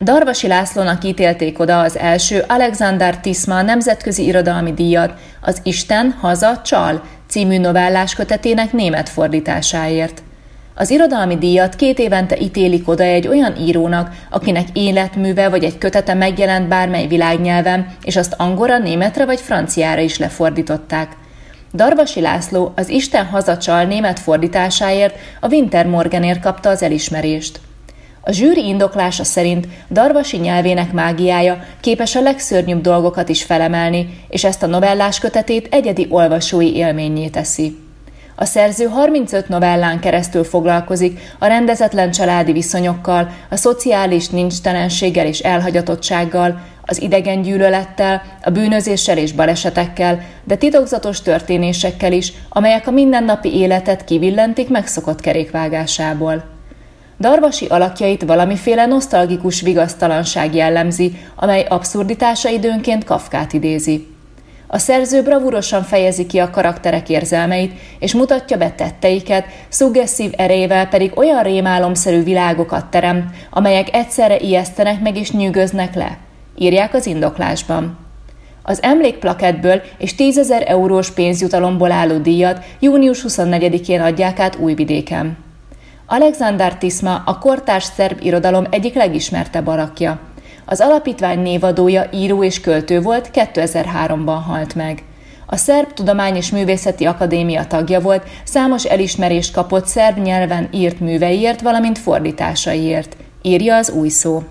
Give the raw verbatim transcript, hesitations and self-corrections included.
Darvasi Lászlónak ítélték oda az első Alexander Tisma nemzetközi irodalmi díjat az Isten, haza, csal című novellás kötetének német fordításáért. Az irodalmi díjat két évente ítélik oda egy olyan írónak, akinek életműve vagy egy kötete megjelent bármely világnyelven, és azt angolra, németre vagy franciára is lefordították. Darvasi László az Isten, haza, csal német fordításáért a Winter Morganért kapta az elismerést. A zsűri indoklása szerint Darvasi nyelvének mágiája képes a legszörnyűbb dolgokat is felemelni, és ezt a novellás kötetét egyedi olvasói élménnyé teszi. A szerző harmincöt novellán keresztül foglalkozik a rendezetlen családi viszonyokkal, a szociális nincstelenséggel és elhagyatottsággal, az idegengyűlölettel, a bűnözéssel és balesetekkel, de titokzatos történésekkel is, amelyek a mindennapi életet kivillentik megszokott kerékvágásából. Darvasi alakjait valamiféle nosztalgikus vigasztalanság jellemzi, amely abszurditása időnként Kafkát idézi. A szerző bravúrosan fejezi ki a karakterek érzelmeit, és mutatja be tetteiket, szuggesszív erejével pedig olyan rémálomszerű világokat teremt, amelyek egyszerre ijesztenek meg és nyűgöznek le, írják az indoklásban. Az emlékplakettből és tízezer eurós pénzjutalomból álló díjat június huszonnegyedikén adják át Újvidéken. Alexander Tisma a kortárs szerb irodalom egyik legismertebb alakja. Az alapítvány névadója, író és költő volt, kétezer-háromban halt meg. A Szerb Tudomány- és Művészeti Akadémia tagja volt, számos elismerést kapott szerb nyelven írt műveiért, valamint fordításaiért, írja az Új Szó.